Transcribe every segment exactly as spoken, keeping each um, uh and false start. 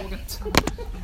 괜찮아.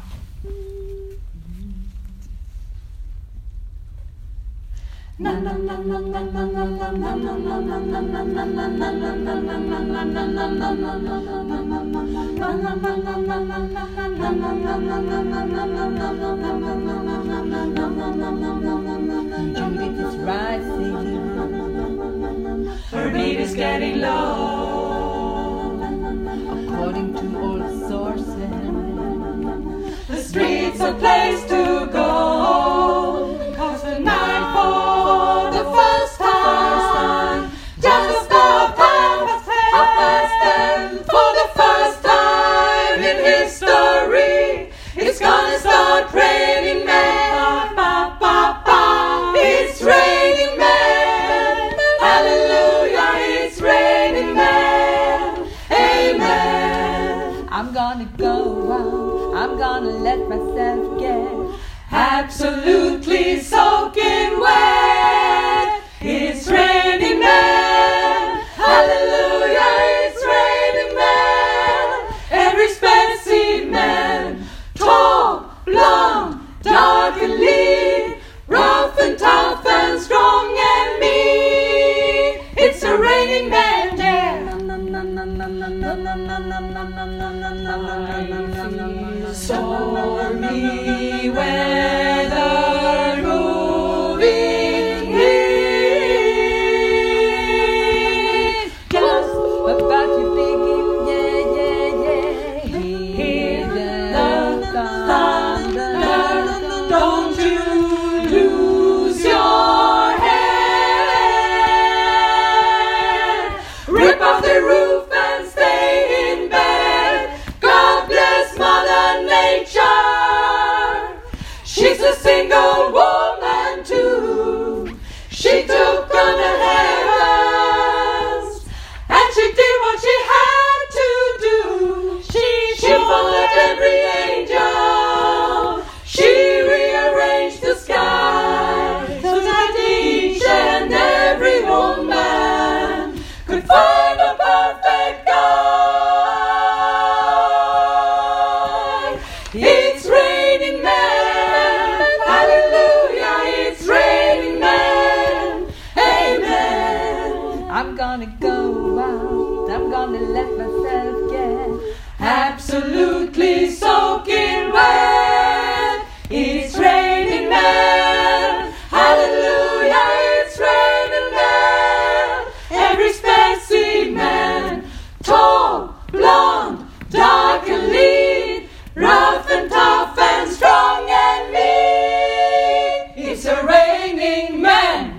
Judith is rising. Her beat is getting low. According to all sources, The street's a place to go. Cause tonight for the first time, just about half past ten, for the first time in history, it's gonna start raining men. Ba, ba, ba. It's raining men. Hallelujah, it's raining men. Amen. I'm gonna go out, I'm gonna let myself get Absolutely soaking wet. It's raining men. Hallelujah, it's raining men. Every specimen, tall, blonde, dark and lean, rough and tough and strong and mean. It's a raining man, yeah. Stormy weather moving in. just about to begin. Yeah, yeah, yeah. Hear the thunder. Don't you lose your head. Rip off the roof and stay in bed. God bless Mother Nature. She's a single woman too. She took on the heavens and she did what she had to do. She, she followed every angel. She rearranged the sky so that each and every woman could find a perfect guy. It's raining men. Hallelujah, it's raining men. Amen. I'm gonna go out, I'm gonna let myself get Absolutely soaking wet. It's raining men. Hallelujah, it's raining men. Every specimen, tall, blonde, dark and lean, rough and tough and strong and mean. It's a raining man.